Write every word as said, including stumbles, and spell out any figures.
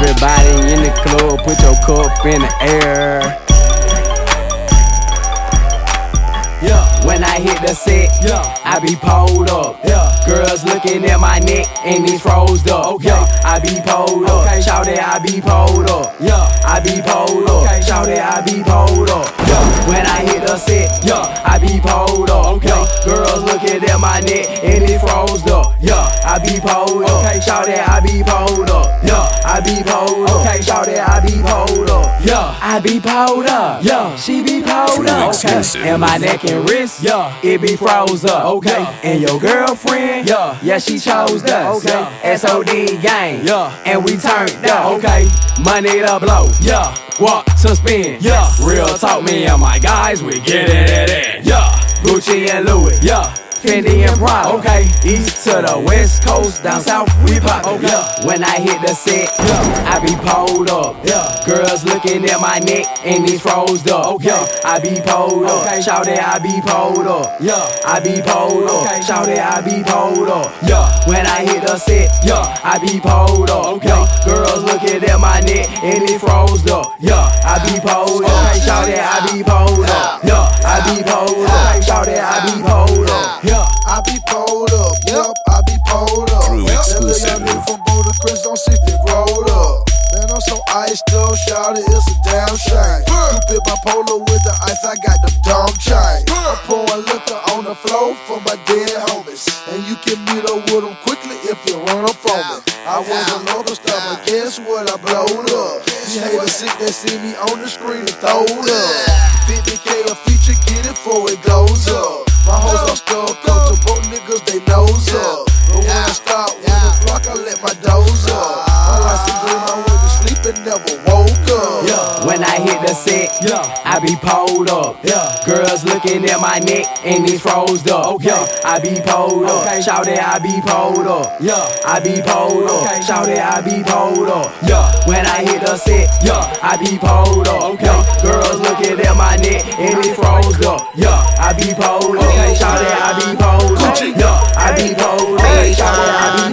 Everybody in the club, put your cup in the air. Yeah. When I hit the set, yeah, I be pulled up. Yeah. Girls looking at my neck and it's froze up. Okay. Yeah. I be pulled up. Okay. Shout it, I be pulled up. Yeah. I be pulled up. Okay. Shout it, I be pulled up. Yeah. When I hit the set, yeah, I be pulled up. Okay. Yeah. Girls looking at my neck and it's froze up. Yeah. I be pulled up. Okay. Shout it, I be pulled up. Yeah. I be pulled up. Okay. Shout it, I be pulled up. Yeah. I be pulled up. Yeah. She be pulled up. Okay. And my neck and wrist, yeah, it be froze up. Okay. Yeah. And your girlfriend, yeah, yeah, she chose us. Okay. Yeah. S O D gang, yeah, and we turned up. Okay. Money to blow, yeah, walk to spin, yeah. Real talk, me and my guys, we getting it in, yeah. Gucci and Louis, yeah. Fendi and Prada, okay. East to the west coast, down south we pop, okay. Yeah. When I hit the set, yeah, I be pulled up, yeah. Girls looking at my neck and it's froze up, okay. Yeah. I be pulled up, okay. Shout it, I be pulled up, yeah. I be pulled up, okay. Shout it, I be pulled up, yeah. When I hit the set, yeah, I be pulled up, okay. Yeah. Girls looking at my neck and it froze up, yeah. I be pulled up, okay. Shout it, I be pulled up, yeah. I be pulled up, okay. Shout it, I be pulled up. Yeah, I be pulled up, yep, I be pulled up. True exclusive. That little young nigga from Boulder Crest don't see the rolled up. Man, I'm so iced up, shout it, it's a damn shame. Stupid bipolar with the ice, I got the dumb chain. I'm pouring liquor on the floor for my dead homies. And you can meet up with them quickly if you run up on me. I was a local star, but guess what, I blowed up. You haters sick, they see me on the screen and throw up. fifty K a feature, get it before it goes up. My hoes are stuck up to broke niggas, they nose up. But when I start with the flock, I let my doze up. My life's a dream, I went to sleep and never woke up. Yeah. When I hit the set, yeah, I be pulled up. Yeah. Girls looking at my neck and it's froze up. Okay. Yeah. I be pulled up. Okay. Shout it, I be pulled up. Yeah. I be pulled up. Okay. Shout it, I be pulled up. Yeah. When I hit the set, yeah, I be pulled up. Okay. Yeah. Girls looking at my neck and it's froze up. Yeah. I be pulled up. Okay. Shout it, I be pulled up. Yeah. I be pulled up. Shout it, I be